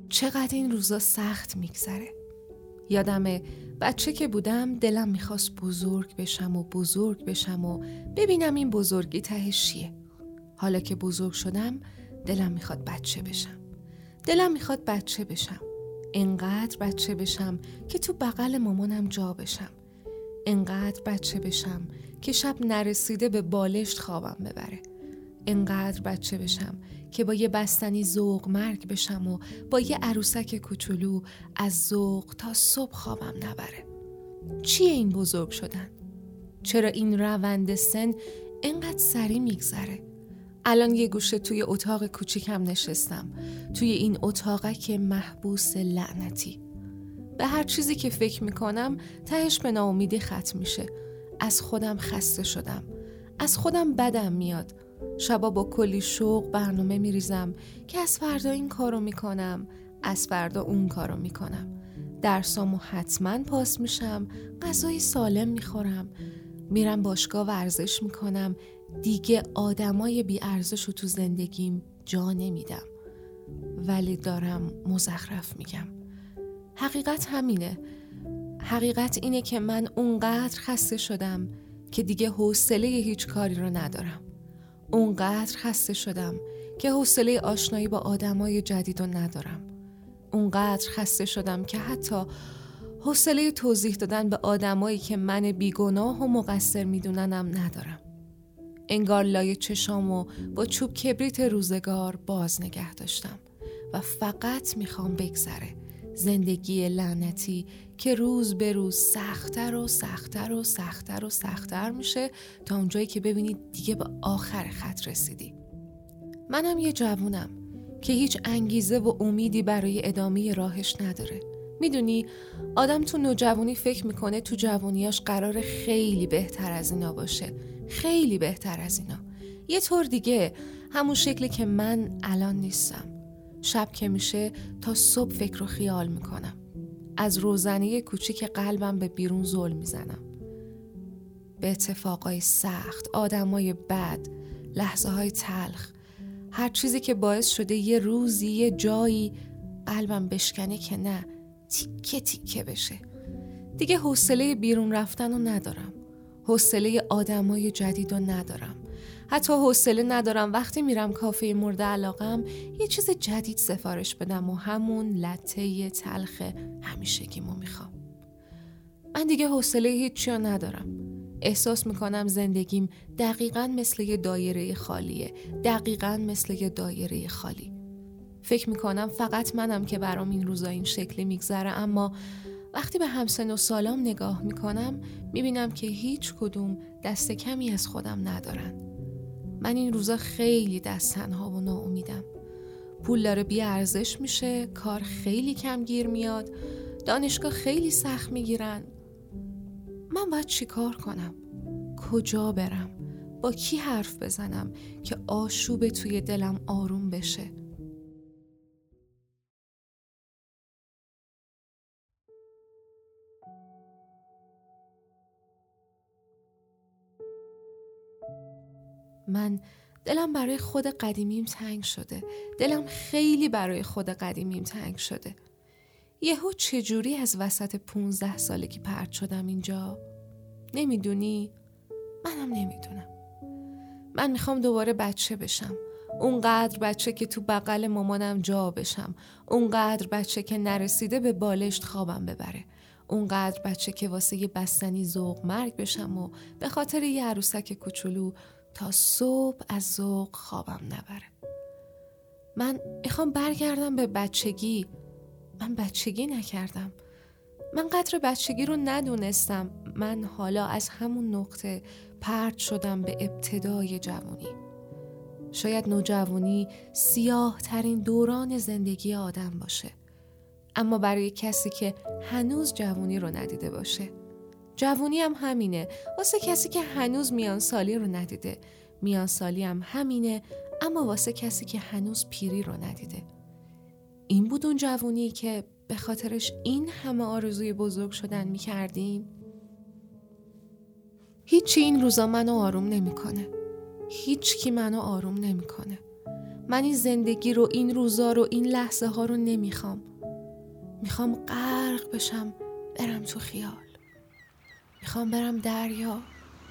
چقدر این روزا سخت میگذره. یادمه بچه که بودم دلم میخواست بزرگ بشم و ببینم این بزرگی تهش چیه. حالا که بزرگ شدم دلم میخواد بچه بشم. انقدر بچه بشم که تو بغل مامانم جا بشم. انقدر بچه بشم که شب نرسیده به بالشت خوابم ببره. انقدر بچه بشم که با یه بستنی ذوق مرگ بشم و با یه عروسک کوچولو از ذوق تا صبح خوابم نبره. چیه این بزرگ شدن؟ چرا این روند سن انقدر سریع میگذره؟ الان یه گوشه توی اتاق کوچیکم نشستم، توی این اتاقک محبوس لعنتی. به هر چیزی که فکر میکنم تهش به ناامیدی ختم میشه. از خودم خسته شدم، از خودم بدم میاد. شبا با کلی شوق برنامه میریزم که از فردا این کارو میکنم، از فردا اون کارو میکنم. درسامو حتما پاس میشم، غذای سالم میخورم، میرم باشگاه ورزش میکنم. دیگه آدمای بی ارزشو تو زندگیم جا نمیدم. ولی دارم مزخرف میگم. حقیقت همینه. حقیقت اینه که من اونقدر خسته شدم که دیگه حوصله هیچ کاری رو ندارم. اونقدر خسته شدم که حوصله آشنایی با آدمای جدید رو ندارم. اونقدر خسته شدم که حتی حوصله توضیح دادن به آدمایی که من بیگناه و مقصر میدوننم ندارم. انگار لای چشامو با چوب کبریت روزگار باز نگه داشتم و فقط میخوام بگذره. زندگی لعنتی که روز به روز سخت‌تر میشه تا اونجایی که ببینید دیگه به آخر خط رسیدی. منم یه جوونم که هیچ انگیزه و امیدی برای ادامه راهش نداره. میدونی آدم تو نوجوانی فکر میکنه تو جوونیاش قرار خیلی بهتر از اینا باشه، خیلی بهتر از اینا. یه طور دیگه، همون شکلی که من الان نیستم. شب که میشه تا صبح فکر و خیال میکنم. از روزنه کوچیک قلبم به بیرون زل میزنم. به اتفاقای سخت، آدمای بد، لحظه های تلخ، هر چیزی که باعث شده یه روزی یه جایی قلبم بشکنه که نه، تیکه تیکه بشه. دیگه حوصله بیرون رفتن رو ندارم. حوصله آدمای جدید رو ندارم. حتی حوصله ندارم وقتی میرم کافه مورد علاقم یه چیز جدید سفارش بدم و همون لته تلخ همیشگیمو میخوام. من دیگه حوصله هیچی رو ندارم. احساس میکنم زندگیم دقیقاً مثل یه دایره خالی. فکر میکنم فقط منم که برام این روزا این شکلی میگذره، اما وقتی به همسن و سالام نگاه میکنم میبینم که هیچ کدوم دست کمی از خودم ندارن. من این روزا خیلی دست تنها و ناامیدم. پول داره بی ارزش میشه، کار خیلی کم گیر میاد، دانشگاه خیلی سخت میگیرن. من باید چی کار کنم؟ کجا برم؟ با کی حرف بزنم که آشوب توی دلم آروم بشه؟ من دلم برای خود قدیمیم تنگ شده. دلم خیلی برای خود قدیمیم تنگ شده. یهو چجوری از وسط 15 سالگی پرت شدم اینجا؟ نمیدونی؟ منم نمیدونم. من میخوام دوباره بچه بشم. اونقدر بچه که تو بغل مامانم جا بشم. اونقدر بچه که نرسیده به بالشت خوابم ببره. اونقدر بچه که واسه یه بستنی ذوق مرگ بشم و به خاطر یه عروسک کوچولو تا صبح از ذوق خوابم نبره. من میخوام برگردم به بچگی. من بچگی نکردم. من قدر بچگی رو ندونستم. من حالا از همون نقطه پرت شدم به ابتدای جوانی. شاید نوجوانی سیاه ترین دوران زندگی آدم باشه، اما برای کسی که هنوز جوانی رو ندیده باشه. جوانی هم همینه واسه کسی که هنوز میانسالی رو ندیده. میانسالی هم همینه اما واسه کسی که هنوز پیری رو ندیده. این بود اون جوانی که به خاطرش این همه آرزوی بزرگ شدن میکردیم. هیچی این روزا منو آروم نمیکنه. هیچ کی منو آروم نمیکنه. من این زندگی رو، این روزا رو، این لحظه ها رو نمیخوام. میخوام غرق بشم، برم تو خیال. میخوام برم دریا،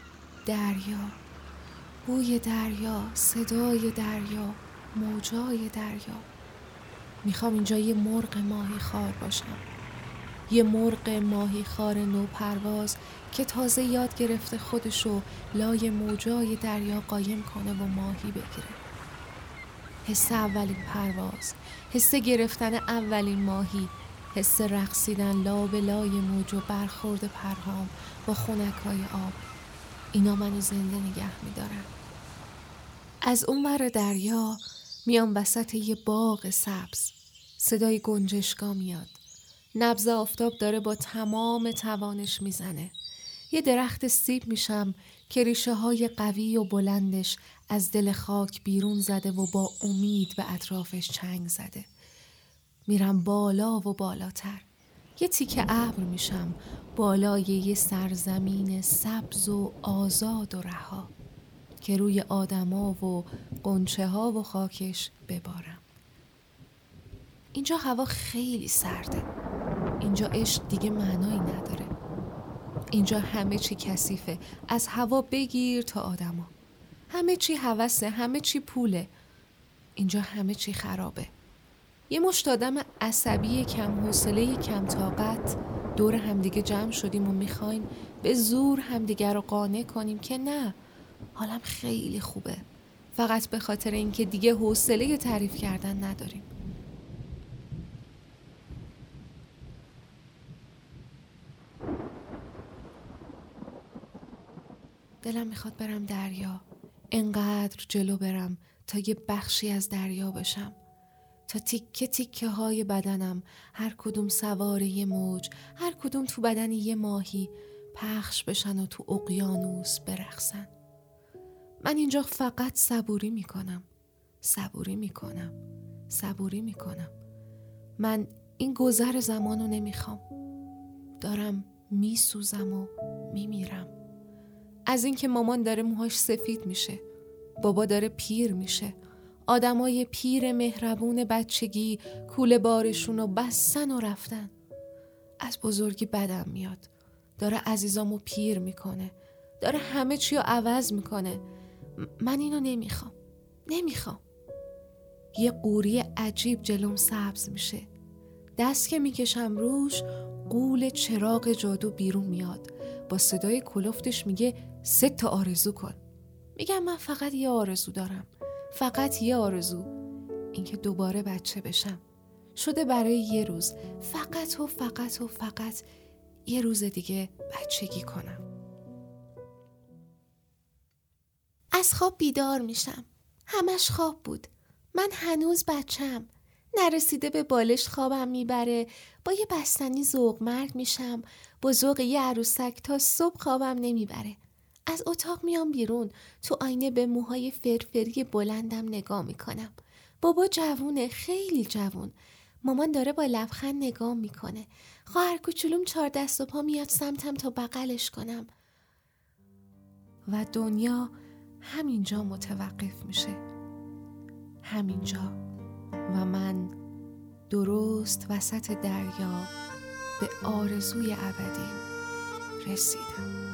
بوی دریا، صدای دریا، موجای دریا. میخوام اینجا یه مرغ ماهی خار باشم، یه مرغ ماهی خار نو پرواز که تازه یاد گرفته خودشو لای موجای دریا قایم کنه و ماهی بگیره. حس اولین پرواز، حس گرفتن اولین ماهی، حس رقصیدن لا به لای موج و برخورد پرهام با خنکای آب. اینا منو زنده نگه میدارن. از اون ور دریا میام وسط یه باغ سبز. صدای گنجشکا میاد. نبض آفتاب داره با تمام توانش میزنه. یه درخت سیب میشم که ریشه های قوی و بلندش از دل خاک بیرون زده و با امید به اطرافش چنگ زده. میرم بالا و بالاتر. یه تیکه ابر میشم بالای یه سرزمین سبز و آزاد و رها که روی آدما و غنچه ها و خاکش ببارم. اینجا هوا خیلی سرده. اینجا عشق دیگه معنایی نداره. اینجا همه چی کثیفه، از هوا بگیر تا آدما. همه چی هوسه، همه چی پوله. اینجا همه چی خرابه. یه مشت آدم عصبی کم حوصله کم طاقت دور همدیگه جمع شدیم و میخوایم به زور همدیگه رو قانع کنیم که نه، حالم خیلی خوبه، فقط به خاطر اینکه دیگه حوصله تعریف کردن نداریم. دلم میخواد برم دریا، انقدر جلو برم تا یه بخشی از دریا بشم، تا تیکه تیکه های بدنم هر کدوم سوار یه موج، هر کدوم تو بدن یه ماهی پخش بشن و تو اقیانوس برقصن. من اینجا فقط صبوری میکنم. من این گذر زمانو نمیخوام. دارم میسوزم و میمیرم. از اینکه مامان داره موهاش سفید میشه، بابا داره پیر میشه، آدمای پیر مهربون بچگی کوله بارشونو بستن و رفتن. از بزرگی بدم میاد. داره عزیزامو پیر میکنه، داره همه چی رو عوض میکنه. من اینو نمیخوام. یه قوری عجیب جلوم سبز میشه. دست که میکشم روش، غول چراغ جادو بیرون میاد. با صدای کلفتش میگه 3 تا آرزو کن. میگم من فقط یه آرزو دارم. فقط یه آرزو. اینکه دوباره بچه بشم. شده برای یه روز. فقط یه روز دیگه بچگی کنم. از خواب بیدار میشم. همش خواب بود. من هنوز بچم. نرسیده به بالش خوابم میبره. با یه بستنی ذوق مرگ میشم. با ذوق یه عروسک تا صبح خوابم نمیبره. از اتاق میام بیرون. تو آینه به موهای فرفری بلندم نگاه میکنم. بابا جوونه، خیلی جوون. مامان داره با لبخند نگاه میکنه. خواهر کوچولوم 4 دست و پا میاد سمتم تا بغلش کنم. و دنیا همینجا متوقف میشه. همینجا. و من درست وسط دریا به آرزوی ابدیم رسیدم.